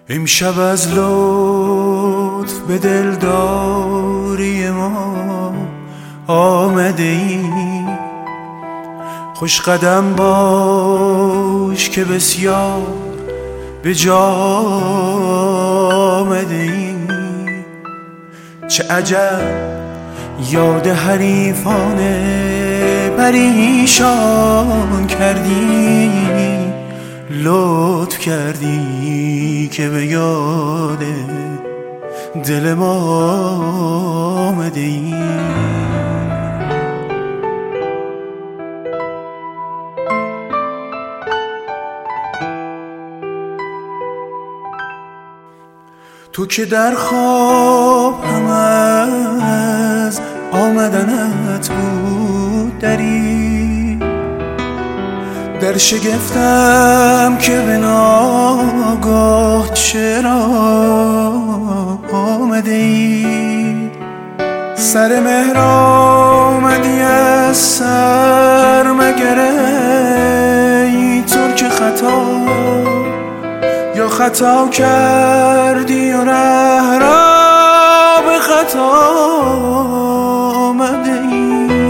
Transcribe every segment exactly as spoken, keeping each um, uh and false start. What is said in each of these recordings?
امشب از لطف به دلداری ما آمده ای، خوش قدم باش که بسیار به جا آمده ای. چه عجب یاد حریفان پریشان کردی، لطف کردی که به یاد دل ما آمده ای. تو که در خواب هم از آمدنت بود دری، در شگفتم که به ناگاه چرا آمده ای. سر مهر آمدی از سر مگره ای ترک خطا، یا خطا کردی و ره را به خطا آمده ای.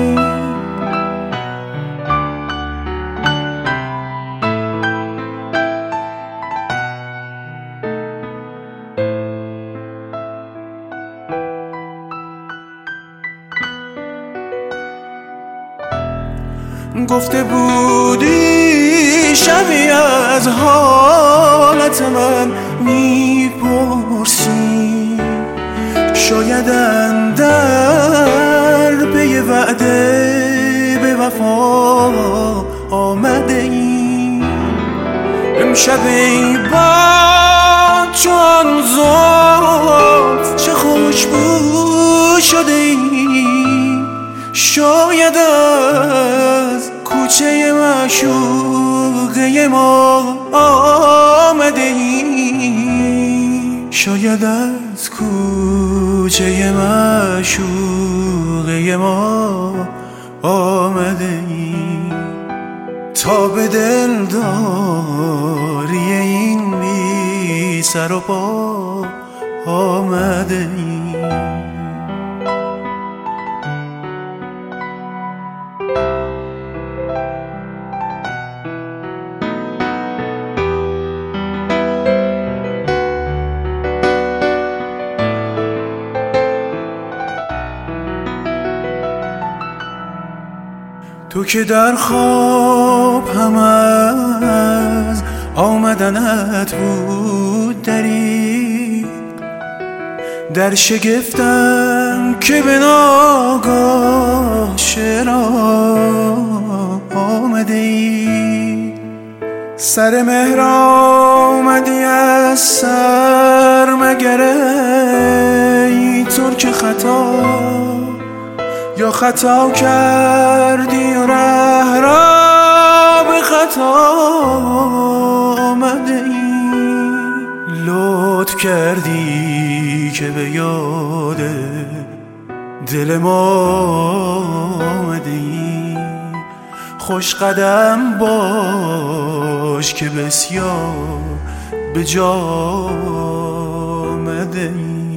گفته بودی شبی از حالت من میپرسی، شاید اندر پی وعده به وفا آمده ای. امشب ای باد چون زلف چه خوشبو شده ای، شاید از کوچه معشوقه ما آمده ای، شاید از کوچه معشوقه ما آمده ای. تا به دلداری این بی سر و پا آمده ای. تو که در خواب هم از آمدنت بود دری، در شگفتم که به ناگاه چرا آمده ای. سر مهر آمدی از سر مگره ای ترک خطا، یا خطا کردی و ره را به خطا آمده ای. لطف کردی که به یاد دل ما آمده ای، خوش قدم باش که بسیار به جا آمده ای.